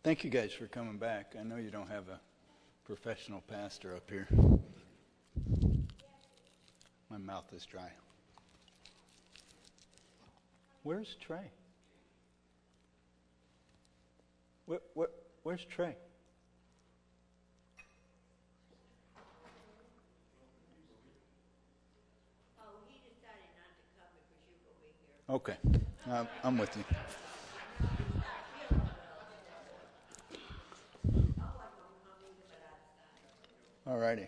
Thank you guys for coming back. I know you don't have a professional pastor up here. My mouth is dry. Where's Trey? Where's Trey? Oh, he decided not to come because you will be here. Okay, I'm with you. All righty.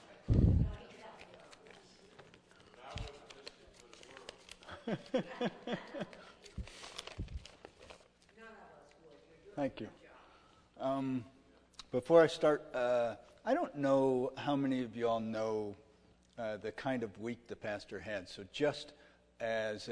Thank you. Before I start, I don't know how many of you all know the kind of week the pastor had. So just as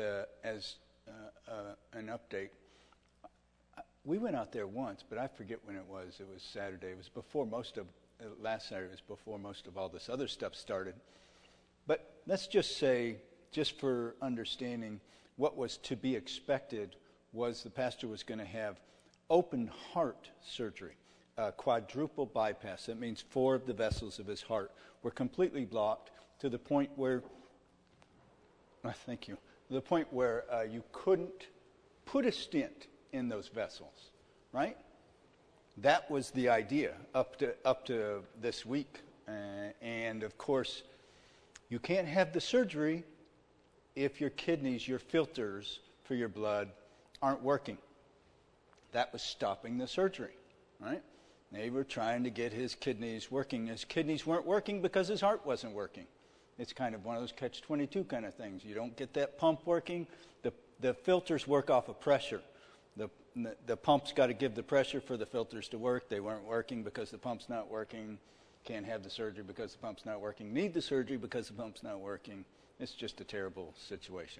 an update, we went out there once, but I forget when it was. It was Saturday. It was before last Saturday was before most of all this other stuff started. But let's just say, just for understanding, what was to be expected was the pastor was going to have open heart surgery, quadruple bypass. That means 4 of the vessels of his heart were completely blocked to the point where, thank you, to the point where you couldn't put a stent in those vessels, right? That was the idea up to this week. And of course, you can't have the surgery if your kidneys, your filters for your blood aren't working. That was stopping the surgery, right? They were trying to get his kidneys working. His kidneys weren't working because his heart wasn't working. It's kind of one of those catch-22 kind of things. You don't get that pump working. The filters work off of pressure. The pump's got to give the pressure for the filters to work. They weren't working because the pump's not working. Can't have the surgery because the pump's not working. Need the surgery because the pump's not working. It's just a terrible situation.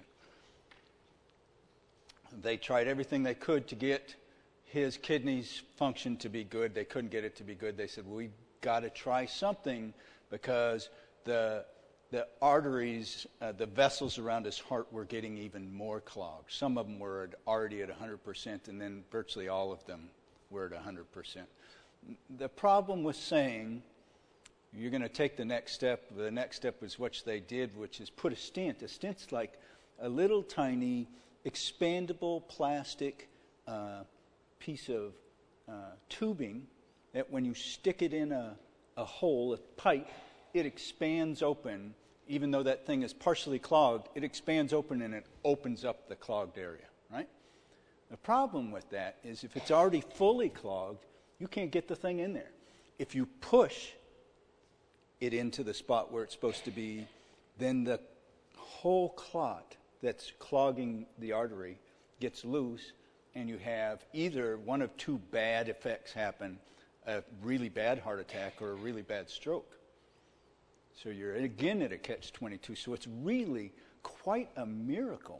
They tried everything they could to get his kidneys function to be good. They couldn't get it to be good. They said, we've got to try something because the arteries, the vessels around his heart were getting even more clogged. Some of them were already at 100%, and then virtually all of them were at 100%. The problem was saying, you're going to take the next step. The next step was what they did, which is put a stent. A stent's like a little tiny expandable plastic piece of tubing that when you stick it in a hole, a pipe, it expands open. Even though that thing is partially clogged, it expands open and it opens up the clogged area, right? The problem with that is if it's already fully clogged, you can't get the thing in there. If you push it into the spot where it's supposed to be, then the whole clot that's clogging the artery gets loose, and you have either one of 2 bad effects happen, a really bad heart attack or a really bad stroke. So you're again at a catch-22. So it's really quite a miracle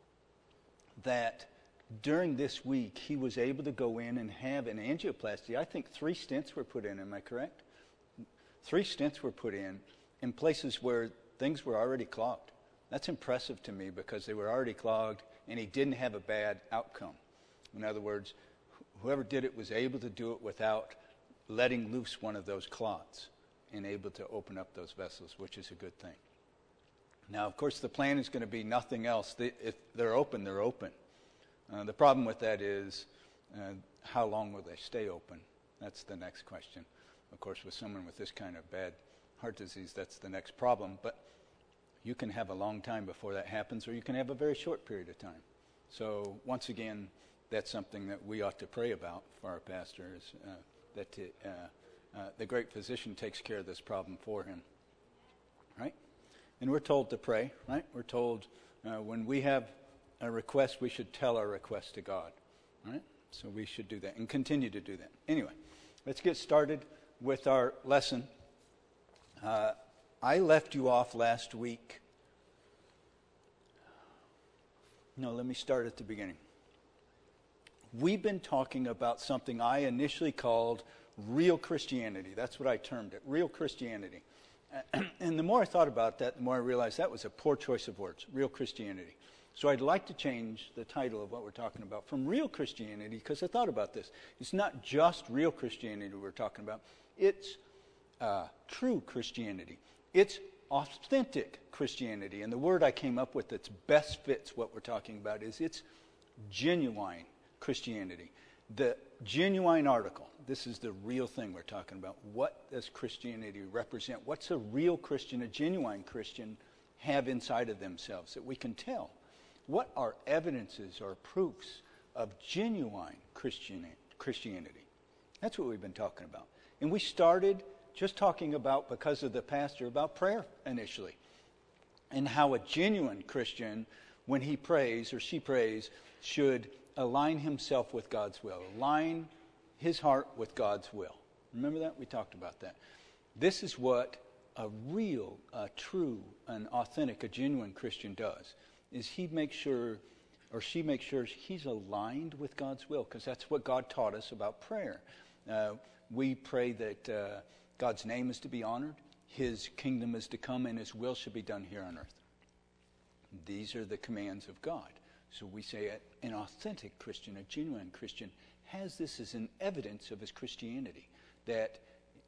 that during this week he was able to go in and have an angioplasty. I think 3 stents were put in, am I correct? 3 stents were put in places where things were already clogged. That's impressive to me because they were already clogged and he didn't have a bad outcome. In other words, whoever did it was able to do it without letting loose one of those clots and able to open up those vessels, which is a good thing. Now, of course, the plan is going to be nothing else. If they're open, they're open. The problem with that is how long will they stay open? That's the next question. Of course, with someone with this kind of bad heart disease, that's the next problem. But you can have a long time before that happens, or you can have a very short period of time. So once again, that's something that we ought to pray about for our pastors, that the great physician takes care of this problem for him, right? And we're told to pray, right? We're told when we have a request, we should tell our request to God, right? So we should do that and continue to do that. Anyway, let's get started with our lesson. I left you off last week. No, let me start at the beginning. We've been talking about something I initially called real Christianity. That's what I termed it, real Christianity. And the more I thought about that, the more I realized that was a poor choice of words, real Christianity. So I'd like to change the title of what we're talking about from real Christianity, because I thought about this. It's not just real Christianity we're talking about. It's true Christianity. It's authentic Christianity. And the word I came up with that best fits what we're talking about is it's genuine Christianity. The genuine article. This is the real thing we're talking about. What does Christianity represent? What's a real Christian, a genuine Christian, have inside of themselves that we can tell? What are evidences or proofs of genuine Christianity? That's what we've been talking about. And we started just talking about, because of the pastor, about prayer initially. And how a genuine Christian, when he prays or she prays, should align himself with God's will. Align his heart with God's will. Remember that? We talked about that. This is what a real, true, an authentic, a genuine Christian does. Is he makes sure, or she makes sure he's aligned with God's will, because that's what God taught us about prayer. We pray that God's name is to be honored, his kingdom is to come, and his will should be done here on earth. These are the commands of God. So we say an authentic Christian, a genuine Christian, has this as an evidence of his Christianity, that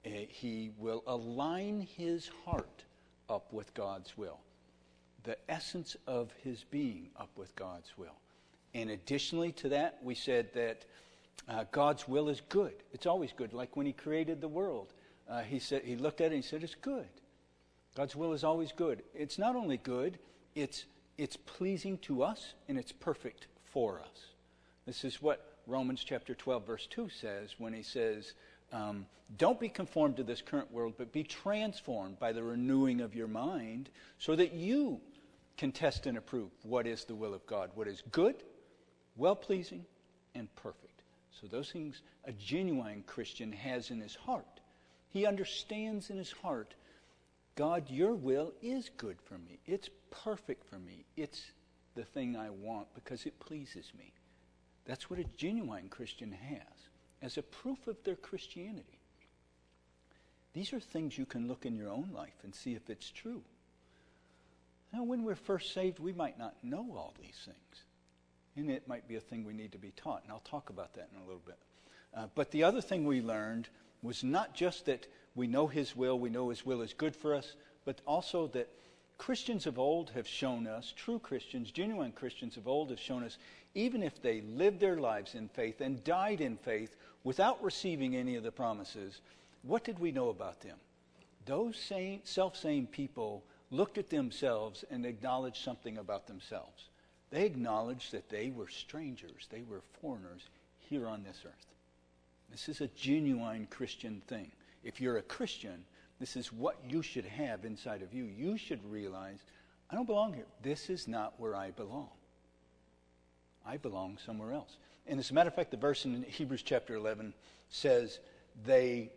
he will align his heart up with God's will, the essence of his being up with God's will. And additionally to that, we said that God's will is good. It's always good. Like when he created the world, he looked at it and he said, it's good. God's will is always good. It's not only good, it's pleasing to us, and it's perfect for us. This is what Romans chapter 12, verse 2 says when he says, don't be conformed to this current world, but be transformed by the renewing of your mind, so that you can test and approve what is the will of God, what is good, well-pleasing, and perfect. So those things a genuine Christian has in his heart. He understands in his heart, God, your will is good for me. It's perfect for me. It's the thing I want because it pleases me. That's what a genuine Christian has as a proof of their Christianity. These are things you can look in your own life and see if it's true. Now, when we're first saved, we might not know all these things. And it might be a thing we need to be taught. And I'll talk about that in a little bit. But the other thing we learned was not just that we know his will, we know his will is good for us, but also that Christians of old have shown us, true Christians, genuine Christians of old have shown us, even if they lived their lives in faith and died in faith without receiving any of the promises, what did we know about them? Those self-same people looked at themselves and acknowledged something about themselves. They acknowledged that they were strangers, they were foreigners here on this earth. This is a genuine Christian thing. If you're a Christian, this is what you should have inside of you. You should realize, I don't belong here. This is not where I belong. I belong somewhere else. And as a matter of fact, the verse in Hebrews chapter 11 says they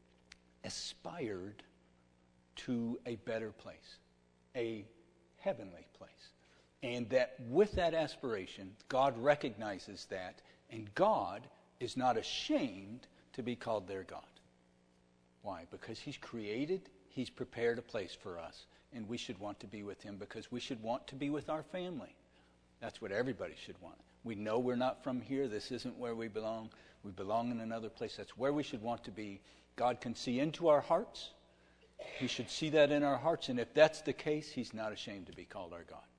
aspired to a better place, a heavenly place. And that with that aspiration, God recognizes that, and God is not ashamed to be called their God. Why? Because he's created, he's prepared a place for us, and we should want to be with him because we should want to be with our family. That's what everybody should want. We know we're not from here. This isn't where we belong. We belong in another place. That's where we should want to be. God can see into our hearts. He should see that in our hearts, and if that's the case, he's not ashamed to be called our God.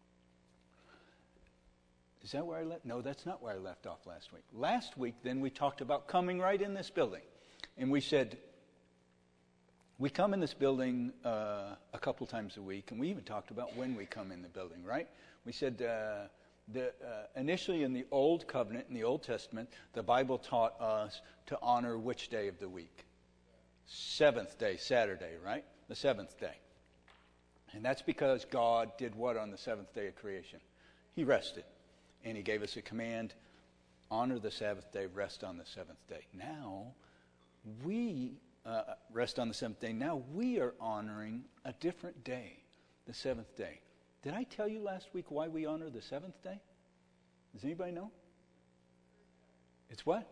Is that where I left? No, that's not where I left off last week. Last week, then, we talked about coming right in this building. And we said, we come in this building a couple times a week, and we even talked about when we come in the building, right? We said initially in the Old Covenant, in the Old Testament, the Bible taught us to honor which day of the week? Seventh day, Saturday, right? The seventh day. And that's because God did what on the seventh day of creation? He rested. And he gave us a command, honor the Sabbath day, rest on the seventh day. Now, we rest on the seventh day. Now we are honoring a different day, the seventh day. Did I tell you last week why we honor the seventh day? Does anybody know? It's what?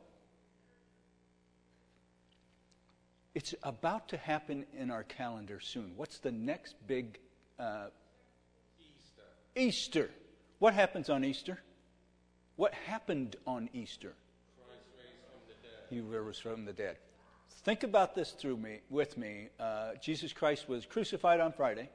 It's about to happen in our calendar soon. What's the next big... Easter. What happens on Easter? What happened on Easter? Christ raised from the dead. He rose from the dead. Think about this with me. Jesus Christ was crucified on Friday.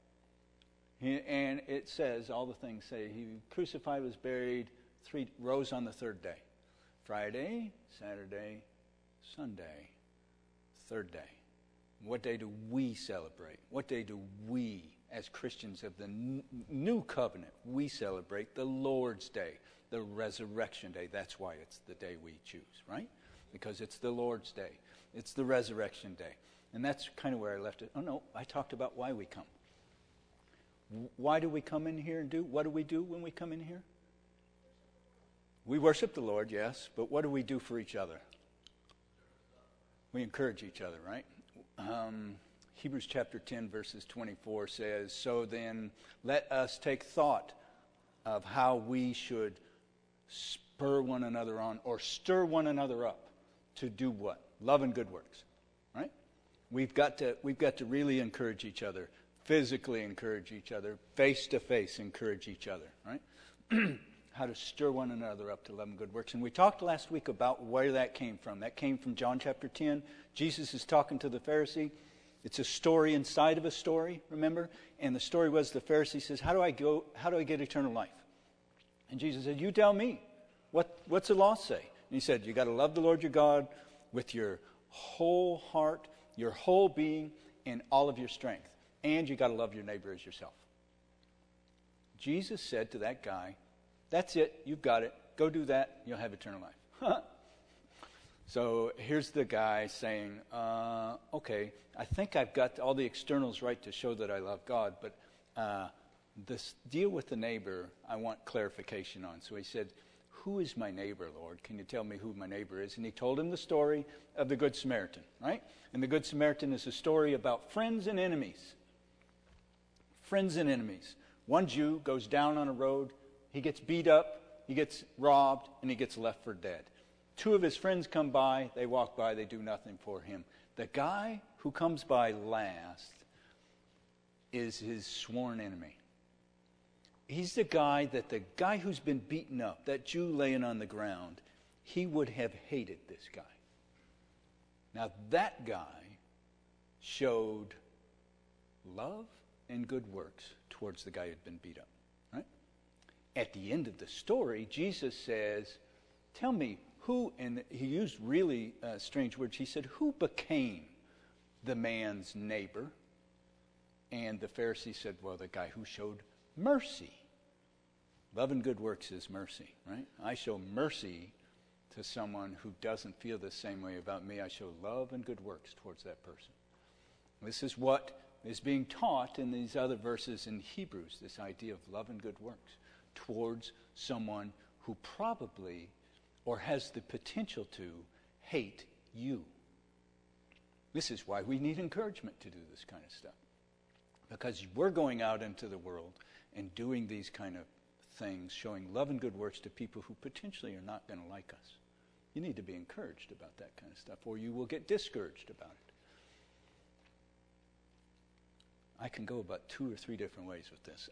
And it says, all the things say, he crucified, was buried, rose on the third day. Friday, Saturday, Sunday, third day. What day do we celebrate? What day do we, as Christians of the new covenant, we celebrate the Lord's Day, the resurrection day. That's why it's the day we choose, right? Because it's the Lord's Day. It's the resurrection day. And that's kind of where I left it. Oh, no, I talked about why we come. Why do we come in here and do? What do we do when we come in here? We worship the Lord, yes, but what do we do for each other? We encourage each other, right? Hebrews chapter 10, verses 24 says, so then let us take thought of how we should spur one another on or stir one another up to do what? Love and good works, right? We've got to really encourage each other. Physically encourage each other, face-to-face encourage each other, right? How to stir one another up to love and good works. And we talked last week about where that came from. That came from John chapter 10. Jesus is talking to the Pharisee. It's a story inside of a story, remember? And the story was the Pharisee says, how do I get eternal life? And Jesus said, you tell me. What's the law say? And he said, you got to love the Lord your God with your whole heart, your whole being, and all of your strength. And you got to love your neighbor as yourself. Jesus said to that guy, that's it, you've got it. Go do that, you'll have eternal life. So here's the guy saying, okay, I think I've got all the externals right to show that I love God, but this deal with the neighbor, I want clarification on. So he said, who is my neighbor, Lord? Can you tell me who my neighbor is? And he told him the story of the Good Samaritan, right? And the Good Samaritan is a story about friends and enemies. Friends and enemies. One Jew goes down on a road, he gets beat up, he gets robbed, and he gets left for dead. Two of his friends come by, they walk by, they do nothing for him. The guy who comes by last is his sworn enemy. He's the guy who's been beaten up, that Jew laying on the ground, he would have hated this guy. Now that guy showed love and good works towards the guy who'd been beat up, right? At the end of the story, Jesus says, tell me who, and he used really strange words. He said, who became the man's neighbor? And the Pharisee said, well, the guy who showed mercy. Love and good works is mercy, right? I show mercy to someone who doesn't feel the same way about me. I show love and good works towards that person. This is what is being taught in these other verses in Hebrews, this idea of love and good works towards someone who probably or has the potential to hate you. This is why we need encouragement to do this kind of stuff. Because we're going out into the world and doing these kind of things, showing love and good works to people who potentially are not going to like us. You need to be encouraged about that kind of stuff, or you will get discouraged about it. I can go about 2 or 3 different ways with this.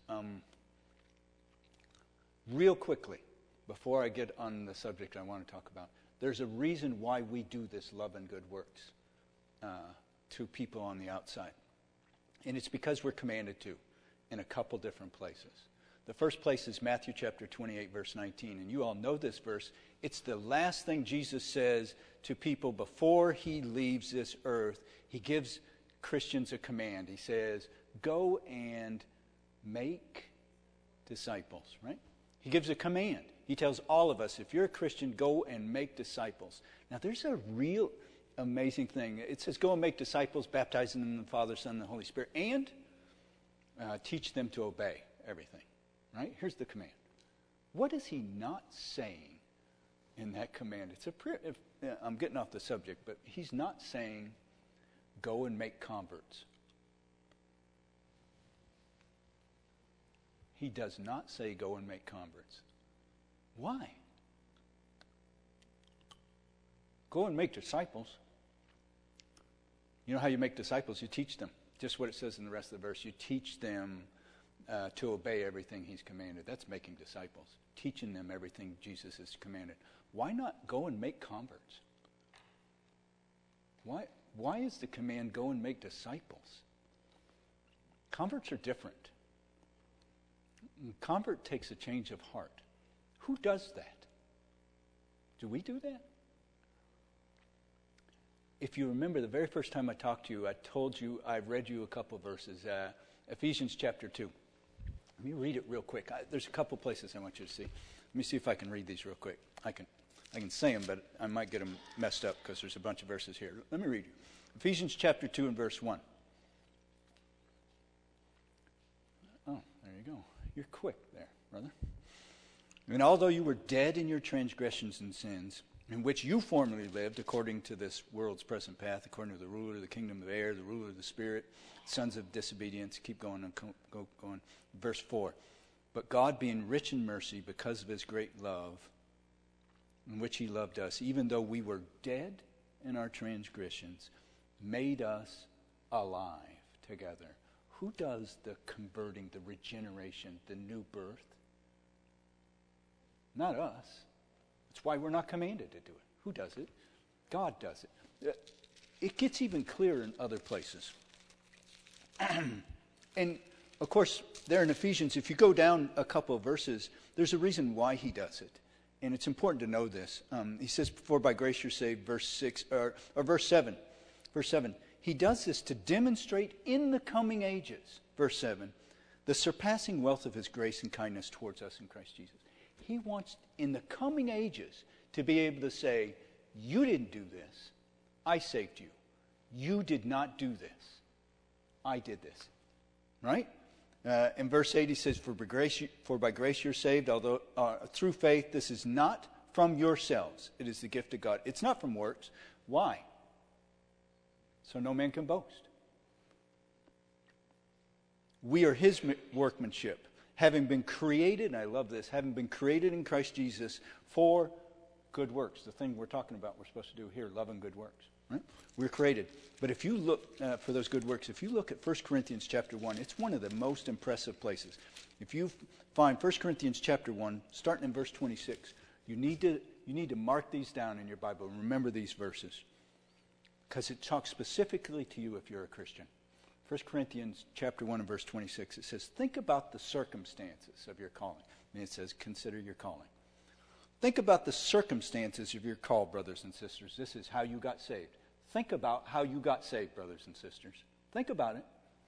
Real quickly, before I get on the subject I want to talk about, there's a reason why we do this love and good works to people on the outside. And it's because we're commanded to in a couple different places. The first place is Matthew chapter 28, verse 19. And you all know this verse. It's the last thing Jesus says to people before he leaves this earth. He gives Christians a command. He says, go and make disciples, right? He gives a command. He tells all of us, if you're a Christian, go and make disciples. Now, there's a real amazing thing. It says, go and make disciples, baptizing them in the Father, Son, and the Holy Spirit, and teach them to obey everything, right? Here's the command. What is he not saying in that command? It's a prayer. I'm getting off the subject, but he's not saying, go and make converts. He does not say, go and make converts. Why? Go and make disciples. You know how you make disciples? You teach them. Just what it says in the rest of the verse. You teach them to obey everything he's commanded. That's making disciples, teaching them everything Jesus has commanded. Why not go and make converts? Why is the command go and make disciples? Converts are different. Convert takes a change of heart. Who does that? Do we do that? If you remember the very first time I talked to you, I told you, I read you a couple verses. Ephesians chapter 2. Let me read it real quick. There's a couple places I want you to see. Let me see if I can read these real quick. I can say them, but I might get them messed up because there's a bunch of verses here. Let me read you. Ephesians chapter 2 and verse 1. Oh, there you go. You're quick there, brother. And although you were dead in your transgressions and sins, in which you formerly lived according to this world's present path, according to the ruler of the kingdom of the air, the ruler of the spirit, sons of disobedience. Keep going and go on. Verse 4. But God, being rich in mercy because of his great love, in which he loved us, even though we were dead in our transgressions, made us alive together. Who does the converting, the regeneration, the new birth? Not us. That's why we're not commanded to do it. Who does it? God does it. It gets even clearer in other places. And, of course, there in Ephesians, if you go down a couple of verses, there's a reason why he does it. And it's important to know this. He says, for by grace you're saved, verse 6, or verse 7. Verse 7. He does this to demonstrate in the coming ages, verse 7, the surpassing wealth of his grace and kindness towards us in Christ Jesus. He wants, in the coming ages, to be able to say, you didn't do this. I saved you. You did not do this. I did this. Right? In verse 8 he says, for by grace you're saved, although through faith. This is not from yourselves. It is the gift of God. It's not from works. Why? So no man can boast. We are his workmanship, having been created, and I love this, having been created in Christ Jesus for good works. The thing we're talking about we're supposed to do here, love and good works. Right? We're created. But if you look for those good works, if you look at 1 Corinthians chapter 1, it's one of the most impressive places. If you find 1 Corinthians chapter 1, starting in verse 26, you need to mark these down in your Bible and remember these verses. Because it talks specifically to you if you're a Christian. 1 Corinthians chapter 1 and verse 26, it says, think about the circumstances of your calling. And it says, consider your calling. Think about the circumstances of your call, brothers and sisters. This is how you got saved. Think about how you got saved, brothers and sisters. Think about it.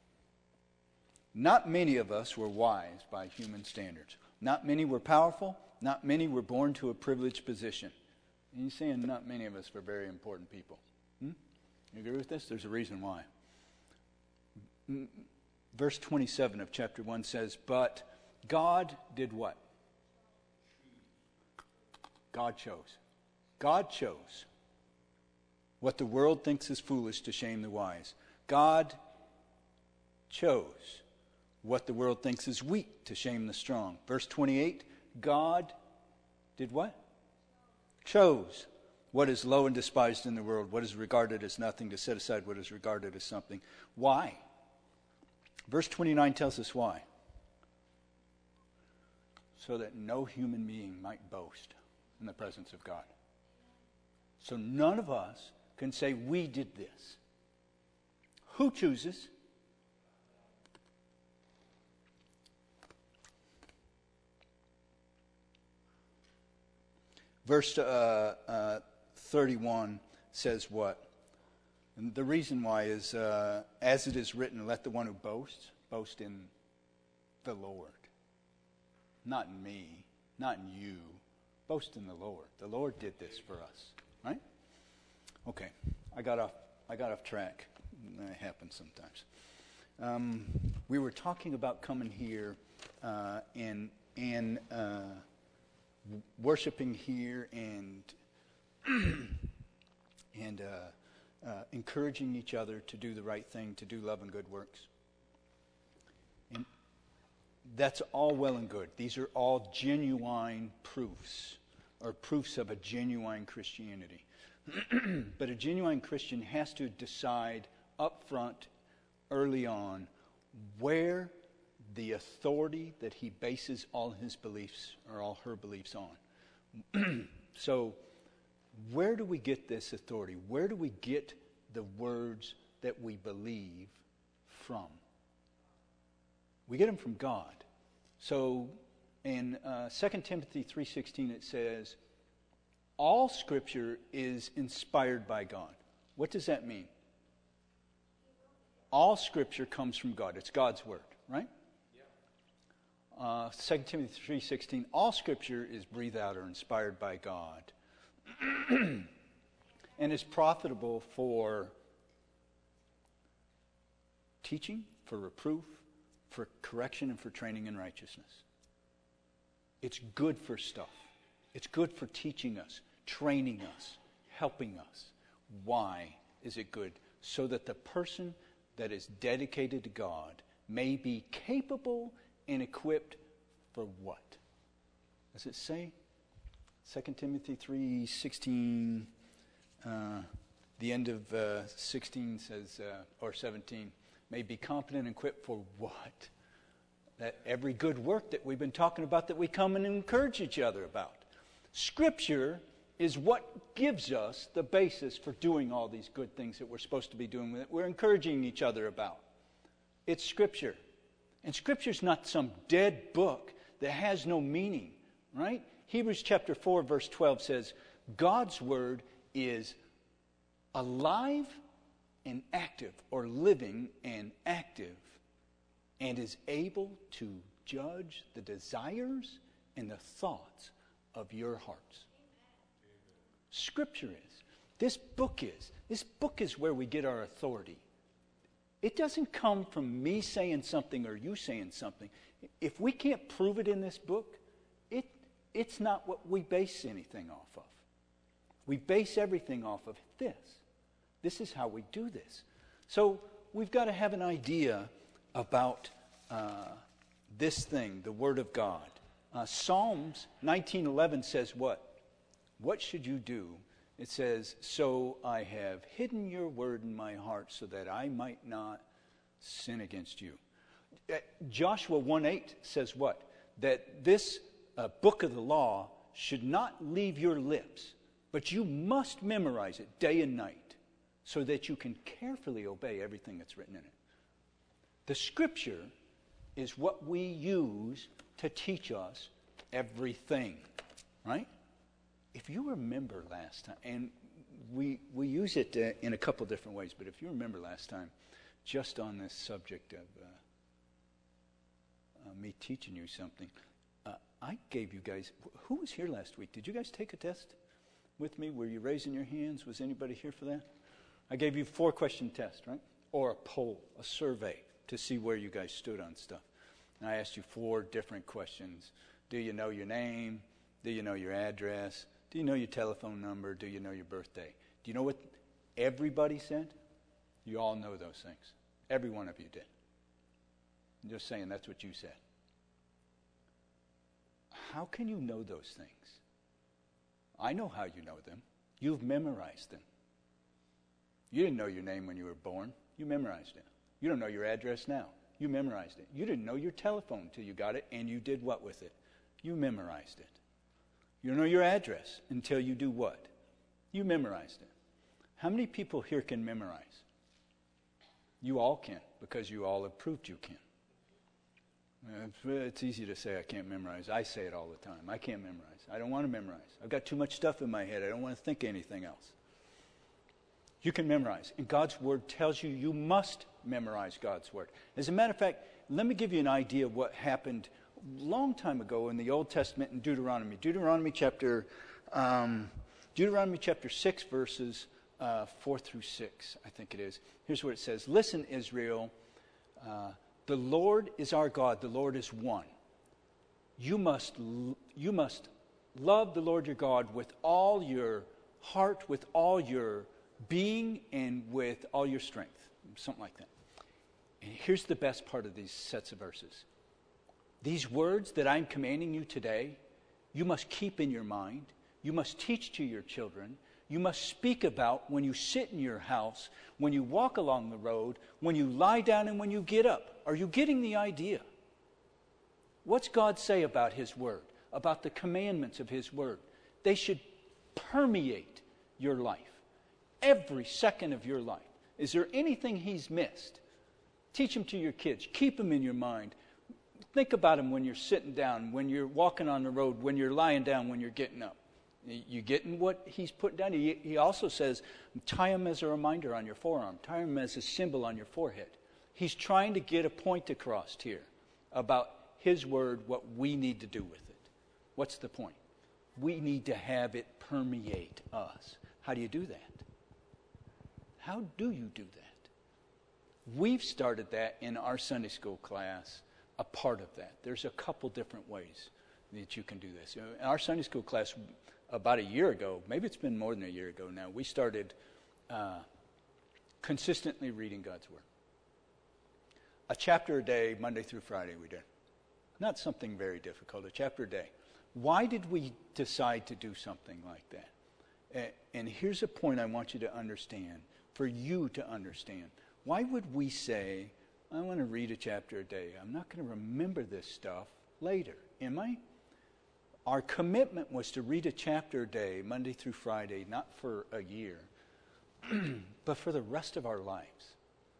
Not many of us were wise by human standards. Not many were powerful. Not many were born to a privileged position. And he's saying not many of us were very important people. You agree with this? There's a reason why. Verse 27 of chapter 1 says, but God did what? God chose. God chose what the world thinks is foolish to shame the wise. God chose what the world thinks is weak to shame the strong. Verse 28, God did what? Chose what is low and despised in the world, what is regarded as nothing, to set aside what is regarded as something. Why? Verse 29 tells us why. So that no human being might boast in the presence of God. So none of us can say we did this. Who chooses? Verse 31 says what? And the reason why is, as it is written, let the one who boasts, boast in the Lord. Not in me, not in you. Boast in the Lord. The Lord did this for us. Right? Okay. I got off track. That happens sometimes. We were talking about coming here and worshiping here and encouraging each other to do the right thing, to do love and good works. And that's all well and good. These are all genuine proofs, or proofs of a genuine Christianity. But a genuine Christian has to decide up front, early on, where the authority that he bases all his beliefs or all her beliefs on. So where do we get this authority? Where do we get the words that we believe from? We get them from God. So in 2 Timothy 3:16 it says, all Scripture is inspired by God. What does that mean? All Scripture comes from God. It's God's Word, right? 2 Timothy 3:16, all Scripture is breathed out or inspired by God and is profitable for teaching, for reproof, for correction, and for training in righteousness. It's good for stuff. It's good for teaching us, training us, helping us. Why is it good? So that the person that is dedicated to God may be capable and equipped for what? Does it say? 2 Timothy 3:16, the end of 16 says, or 17, may be competent and equipped for what? That every good work that we've been talking about that we come and encourage each other about. Scripture is what gives us the basis for doing all these good things that we're supposed to be doing, that we're encouraging each other about. It's Scripture. And Scripture's not some dead book that has no meaning, right? Hebrews chapter 4, verse 12 says, God's Word is alive and active, or living and active, and is able to judge the desires and the thoughts of your hearts. Scripture is. This book is. This book is where we get our authority. It doesn't come from me saying something or you saying something. If we can't prove it in this book, it's not what we base anything off of. We base everything off of this. This is how we do this. So we've got to have an idea about this thing, the Word of God. Psalms 19:11 says what? What should you do? It says, so I have hidden your word in my heart so that I might not sin against you. Joshua 1:8 says what? That this book of the law should not leave your lips, but you must memorize it day and night so that you can carefully obey everything that's written in it. The Scripture is what we use to teach us everything, right? If you remember last time, and we use it in a couple different ways, but if you remember last time, just on this subject of me teaching you something, I gave you guys, who was here last week? Did you guys take a test with me? Were you raising your hands? Was anybody here for that? I gave you 4-question test, right? Or a poll, a survey to see where you guys stood on stuff. And I asked you 4 different questions. Do you know your name? Do you know your address? Do you know your telephone number? Do you know your birthday? Do you know what everybody said? You all know those things. Every one of you did. I'm just saying that's what you said. How can you know those things? I know how you know them. You've memorized them. You didn't know your name when you were born. You memorized it. You don't know your address now. You memorized it. You didn't know your telephone until you got it, and you did what with it? You memorized it. You don't know your address until you do what? You memorized it. How many people here can memorize? You all can, because you all have proved you can. It's easy to say I can't memorize. I say it all the time. I can't memorize. I don't want to memorize. I've got too much stuff in my head. I don't want to think anything else. You can memorize. And God's Word tells you you must memorize God's Word. As a matter of fact, let me give you an idea of what happened a long time ago in the Old Testament in Deuteronomy. Deuteronomy chapter 6, verses 4 through 6, I think it is. Here's what it says. Listen, Israel, the Lord is our God. The Lord is one. You must love the Lord your God with all your heart, with all your being, and with all your strength. Something like that. And here's the best part of these sets of verses. These words that I'm commanding you today, you must keep in your mind. You must teach to your children. You must speak about when you sit in your house, when you walk along the road, when you lie down, and when you get up. Are you getting the idea? What's God say about His Word, about the commandments of His Word? They should permeate your life, every second of your life. Is there anything He's missed? Teach them to your kids. Keep them in your mind. Think about them when you're sitting down, when you're walking on the road, when you're lying down, when you're getting up. You getting what He's put down? He also says, tie them as a reminder on your forearm. Tie them as a symbol on your forehead. He's trying to get a point across here about His Word, what we need to do with it. What's the point? We need to have it permeate us. How do you do that? How do you do that? We've started that in our Sunday school class, a part of that. There's a couple different ways that you can do this. In our Sunday school class, about a year ago, maybe it's been more than a year ago now, we started consistently reading God's Word. A chapter a day, Monday through Friday we did. Not something very difficult, a chapter a day. Why did we decide to do something like that? And here's a point I want you to understand, for you to understand. Why would we say, I want to read a chapter a day. I'm not going to remember this stuff later, am I? Our commitment was to read a chapter a day, Monday through Friday, not for a year, but for the rest of our lives.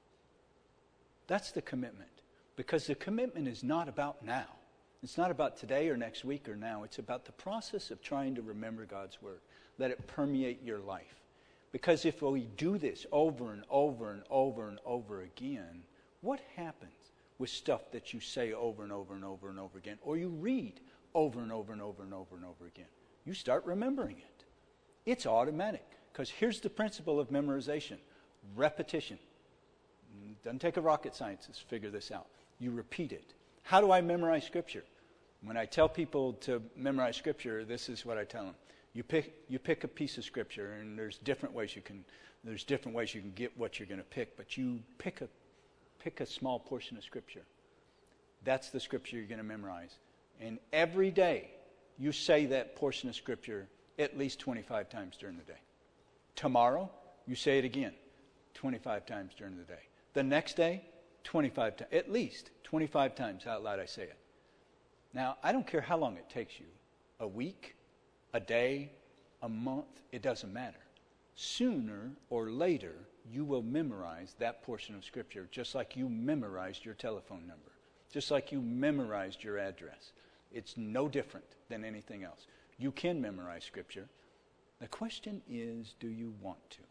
That's the commitment. Because the commitment is not about now. It's not about today or next week or now. It's about the process of trying to remember God's Word. Let it permeate your life. Because if we do this over and over and over and over again, what happens with stuff that you say over and over and over and over again, or you read over and over and over and over and over again? You start remembering it. It's automatic. Because here's the principle of memorization. Repetition. It doesn't take a rocket scientist to figure this out. You repeat it. How do I memorize Scripture? When I tell people to memorize Scripture, this is what I tell them. You pick a piece of Scripture, and there's different ways you can get what you're going to pick, but you pick a small portion of Scripture. That's the Scripture you're going to memorize. And every day, you say that portion of Scripture at least 25 times during the day. Tomorrow, you say it again 25 times during the day. The next day, 25 times, at least 25 times out loud I say it. Now, I don't care how long it takes you, a week, a day, a month, it doesn't matter. Sooner or later, you will memorize that portion of Scripture just like you memorized your telephone number, just like you memorized your address. It's no different than anything else. You can memorize Scripture. The question is, do you want to?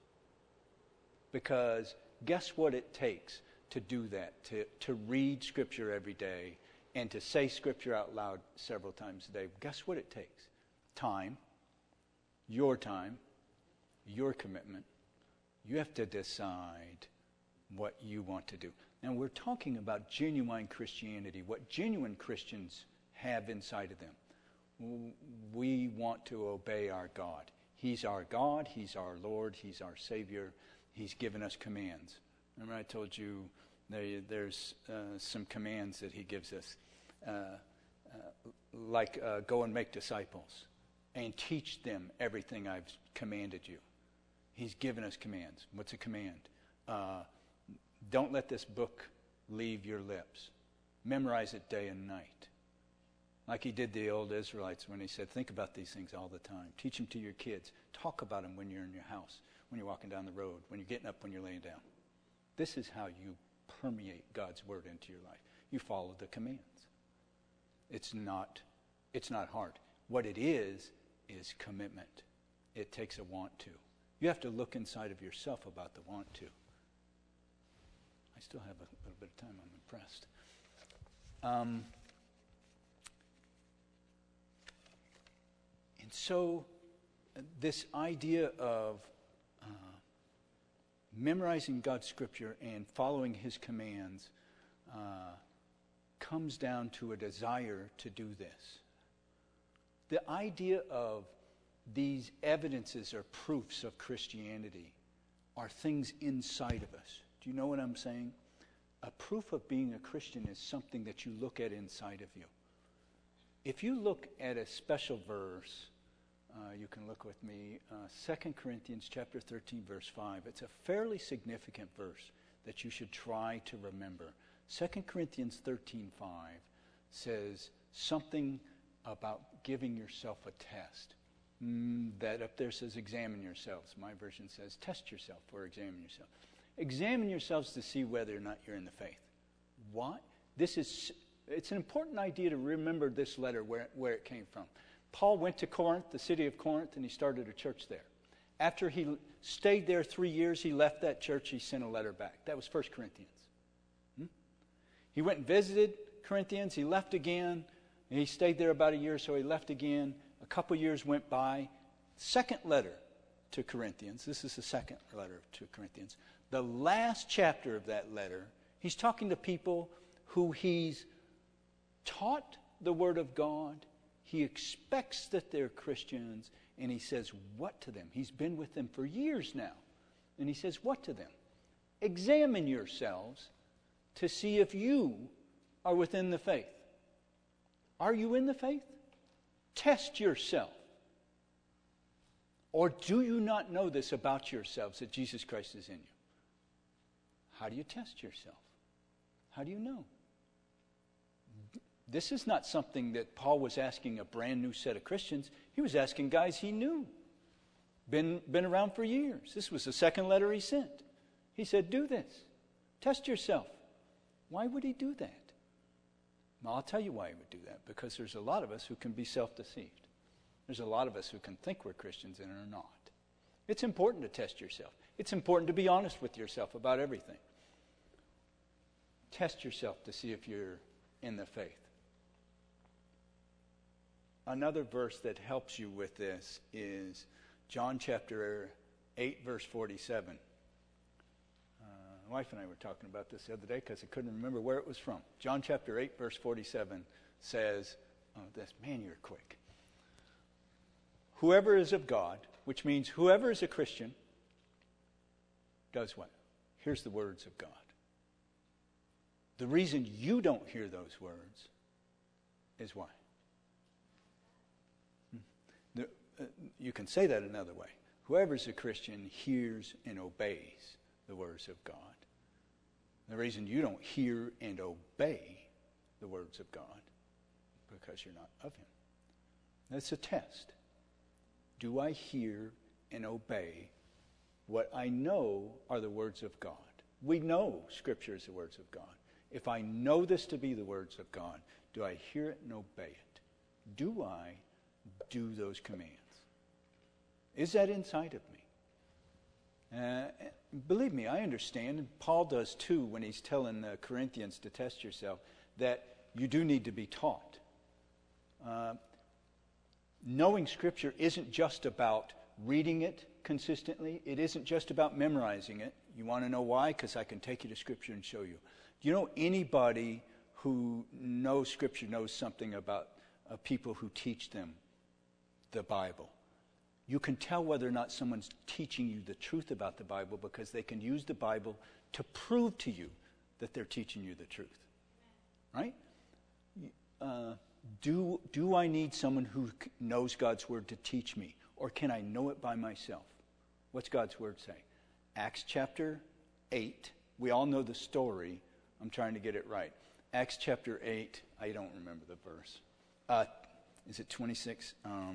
Because guess what it takes to do that, to read Scripture every day and to say Scripture out loud several times a day. Guess what it takes? Time, your commitment. You have to decide what you want to do. Now, we're talking about genuine Christianity, what genuine Christians have inside of them. We want to obey our God. He's our God, He's our Lord, He's our Savior. He's given us commands. Remember I told you there's some commands that He gives us, like go and make disciples and teach them everything I've commanded you. He's given us commands. What's a command? Don't let this book leave your lips. Memorize it day and night. Like He did the old Israelites when He said, think about these things all the time. Teach them to your kids. Talk about them when you're in your house, when you're walking down the road, when you're getting up, when you're laying down. This is how you permeate God's Word into your life. You follow the commands. It's not hard. What it is commitment. It takes a want to. You have to look inside of yourself about the want to. I still have a little bit of time. I'm impressed. And so this idea of memorizing God's Scripture and following His commands comes down to a desire to do this. The idea of these evidences or proofs of Christianity are things inside of us. Do you know what I'm saying? A proof of being a Christian is something that you look at inside of you. If you look at a special verse, you can look with me, 2 Corinthians chapter 13, verse 5. It's a fairly significant verse that you should try to remember. 2 Corinthians 13:5 says, something about giving yourself a test. That up there says examine yourselves. My version says test yourself or examine yourself. Examine yourselves to see whether or not you're in the faith. Why? It's an important idea to remember this letter, where it came from. Paul went to Corinth, the city of Corinth, and he started a church there. After he stayed there 3 years, he left that church, he sent a letter back. That was 1 Corinthians. He went and visited Corinthians, he left again, and he stayed there about a year, so he left again. A couple years went by. Second letter to Corinthians. This is the second letter to Corinthians. The last chapter of that letter, he's talking to people who he's taught the Word of God. He expects that they're Christians, and he says what to them? He's been with them for years now. And he says what to them? Examine yourselves to see if you are within the faith. Are you in the faith? Test yourself. Or do you not know this about yourselves, that Jesus Christ is in you? How do you test yourself? How do you know? This is not something that Paul was asking a brand new set of Christians. He was asking guys he knew. Been around for years. This was the second letter he sent. He said, do this. Test yourself. Why would he do that? Well, I'll tell you why he would do that. Because there's a lot of us who can be self-deceived. There's a lot of us who can think we're Christians and are not. It's important to test yourself. It's important to be honest with yourself about everything. Test yourself to see if you're in the faith. Another verse that helps you with this is John chapter 8, verse 47. My wife and I were talking about this the other day because I couldn't remember where it was from. John chapter 8, verse 47 says, man, you're quick. Whoever is of God, which means whoever is a Christian, does what? Hears the words of God. The reason you don't hear those words is why? You can say that another way. Whoever is a Christian hears and obeys the words of God. The reason you don't hear and obey the words of God, because you're not of him. That's a test. Do I hear and obey what I know are the words of God? We know Scripture is the words of God. If I know this to be the words of God, do I hear it and obey it? Do I do those commands? Is that inside of me? Believe me, I understand, and Paul does too when he's telling the Corinthians to test yourself, that you do need to be taught. Knowing Scripture isn't just about reading it consistently. It isn't just about memorizing it. You want to know why? Because I can take you to Scripture and show you. Do you know anybody who knows Scripture knows something about people who teach them the Bible? You can tell whether or not someone's teaching you the truth about the Bible because they can use the Bible to prove to you that they're teaching you the truth. Right? Do I need someone who knows God's Word to teach me? Or can I know it by myself? What's God's Word say? Acts chapter 8. We all know the story. I'm trying to get it right. Acts chapter 8. I don't remember the verse. Is it 26?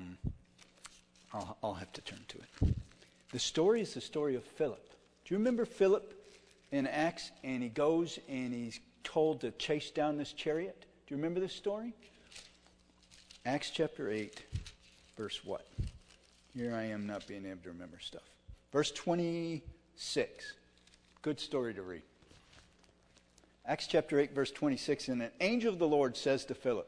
I'll have to turn to it. The story is the story of Philip. Do you remember Philip in Acts? And he goes and he's told to chase down this chariot. Do you remember this story? Acts chapter 8, verse what? Here I am not being able to remember stuff. Verse 26. Good story to read. Acts chapter 8, verse 26. And an angel of the Lord says to Philip,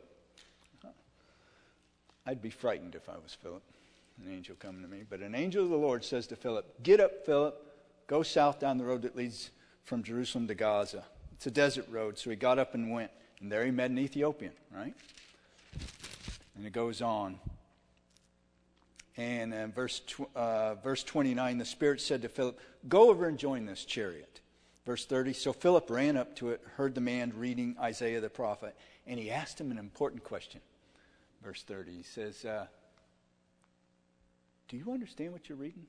I'd be frightened if I was Philip, an angel coming to me. But an angel of the Lord says to Philip, get up, Philip, go south down the road that leads from Jerusalem to Gaza. It's a desert road. So he got up and went. And there he met an Ethiopian, right? And it goes on. And in verse 29, the Spirit said to Philip, go over and join this chariot. Verse 30, so Philip ran up to it, heard the man reading Isaiah the prophet, and he asked him an important question. Verse 30, he says, do you understand what you're reading?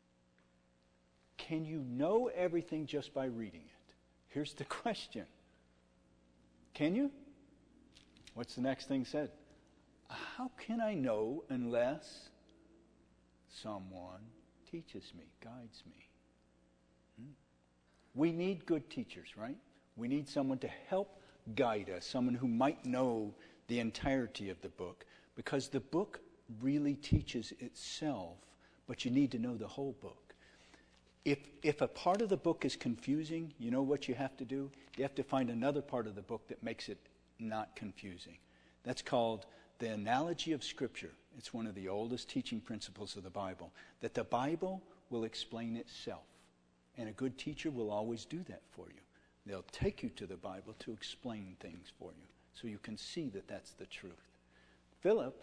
Can you know everything just by reading it? Here's the question. Can you? What's the next thing said? How can I know unless someone teaches me, guides me? We need good teachers, right? We need someone to help guide us, someone who might know the entirety of the book, because the book really teaches itself, but you need to know the whole book. If a part of the book is confusing, you know what you have to do? You have to find another part of the book that makes it not confusing. That's called the analogy of Scripture. It's one of the oldest teaching principles of the Bible, that the Bible will explain itself. And a good teacher will always do that for you. They'll take you to the Bible to explain things for you, so you can see that that's the truth. Philip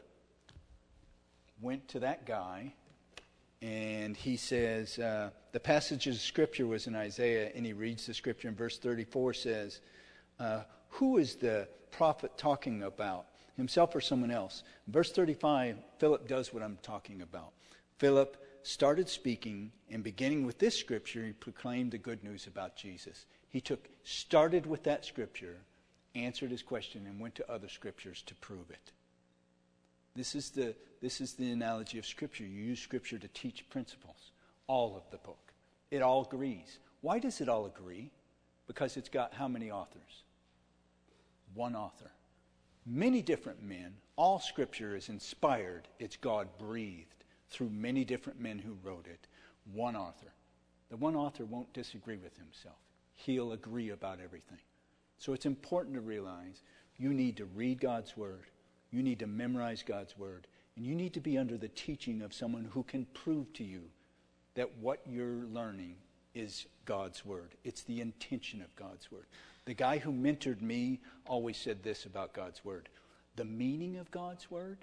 went to that guy, and he says, the passage of Scripture was in Isaiah, and he reads the Scripture, and verse 34 says, who is the prophet talking about, himself or someone else? Verse 35, Philip does what I'm talking about. Philip started speaking, and beginning with this Scripture, he proclaimed the good news about Jesus. He started with that Scripture, answered his question, and went to other Scriptures to prove it. This is the analogy of Scripture. You use Scripture to teach principles. All of the book. It all agrees. Why does it all agree? Because it's got how many authors? One author. Many different men. All Scripture is inspired. It's God-breathed through many different men who wrote it. One author. The one author won't disagree with himself. He'll agree about everything. So it's important to realize you need to read God's Word. You need to memorize God's Word. And you need to be under the teaching of someone who can prove to you that what you're learning is God's Word. It's the intention of God's Word. The guy who mentored me always said this about God's Word. The meaning of God's Word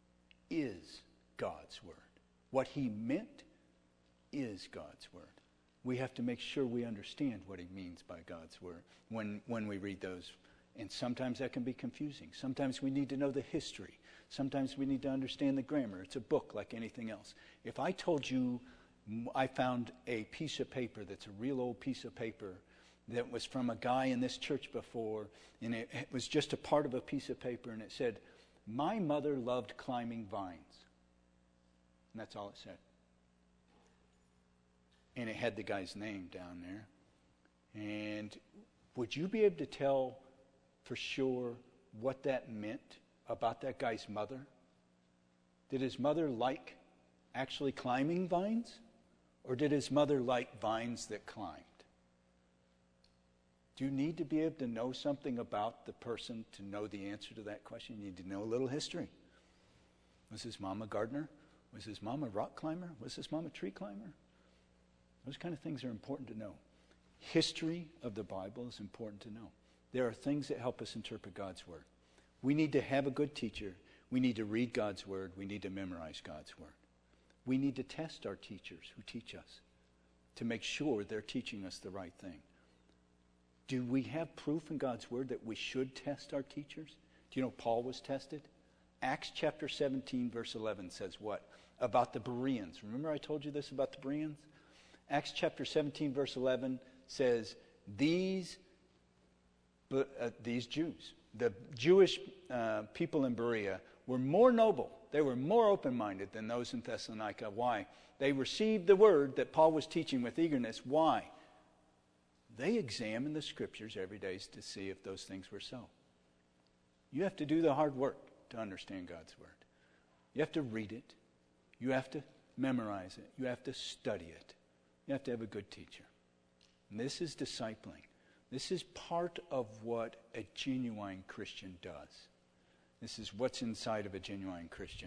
is God's Word. What he meant is God's Word. We have to make sure we understand what he means by God's Word when we read those. And sometimes that can be confusing. Sometimes we need to know the history. Sometimes we need to understand the grammar. It's a book like anything else. If I told you I found a piece of paper that's a real old piece of paper that was from a guy in this church before, and it was just a part of a piece of paper, and it said, "My mother loved climbing vines." And that's all it said. And it had the guy's name down there. And would you be able to tell for sure what that meant about that guy's mother? Did his mother like actually climbing vines? Or did his mother like vines that climbed? Do you need to be able to know something about the person to know the answer to that question? You need to know a little history. Was his mom a gardener? Was his mom a rock climber? Was his mom a tree climber? Those kind of things are important to know. History of the Bible is important to know. There are things that help us interpret God's Word. We need to have a good teacher. We need to read God's Word. We need to memorize God's Word. We need to test our teachers who teach us to make sure they're teaching us the right thing. Do we have proof in God's Word that we should test our teachers? Do you know Paul was tested? Acts chapter 17 verse 11 says what? About the Bereans. Remember I told you this about the Bereans? Acts chapter 17 verse 11 says these Jews, the Jewish people in Berea, were more noble. They were more open-minded than those in Thessalonica. Why? They received the word that Paul was teaching with eagerness. Why? They examined the Scriptures every day to see if those things were so. You have to do the hard work to understand God's Word. You have to read it. You have to memorize it. You have to study it. You have to have a good teacher. And this is discipling. This is part of what a genuine Christian does. This is what's inside of a genuine Christian.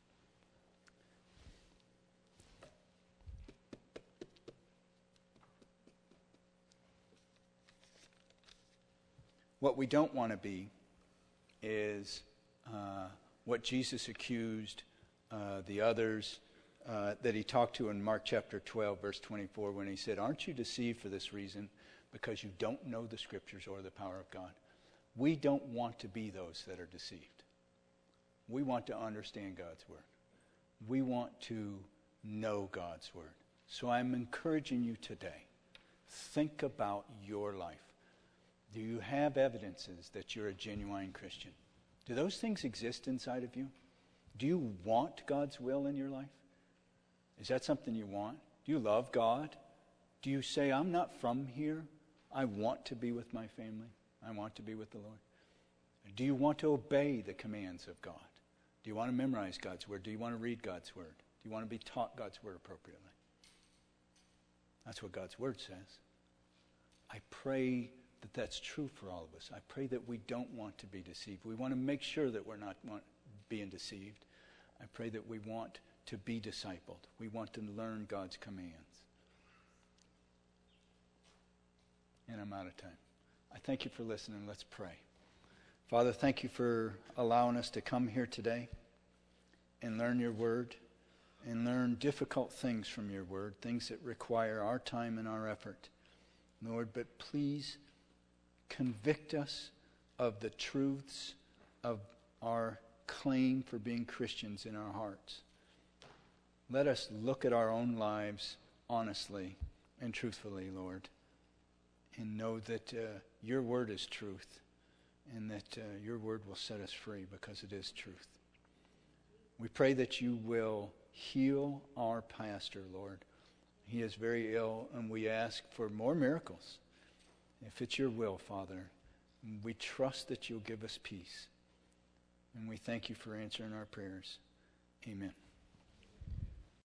What we don't want to be is what Jesus accused the others that he talked to in Mark chapter 12, verse 24, when he said, "Aren't you deceived for this reason? Because you don't know the Scriptures or the power of God." We don't want to be those that are deceived. We want to understand God's Word. We want to know God's Word. So I'm encouraging you today, think about your life. Do you have evidences that you're a genuine Christian? Do those things exist inside of you? Do you want God's will in your life? Is that something you want? Do you love God? Do you say, I'm not from here. I want to be with my family. I want to be with the Lord. Do you want to obey the commands of God? Do you want to memorize God's word? Do you want to read God's word? Do you want to be taught God's word appropriately? That's what God's word says. I pray that that's true for all of us. I pray that we don't want to be deceived. We want to make sure that we're not being deceived. I pray that we want to be discipled. We want to learn God's commands. And I'm out of time. I thank you for listening. Let's pray. Father, thank you for allowing us to come here today and learn your word and learn difficult things from your word, things that require our time and our effort. Lord, but please convict us of the truths of our claim for being Christians in our hearts. Let us look at our own lives honestly and truthfully, Lord, and know that your word is truth and that your word will set us free because it is truth. We pray that you will heal our pastor, Lord. He is very ill, and we ask for more miracles. If it's your will, Father, we trust that you'll give us peace. And we thank you for answering our prayers. Amen.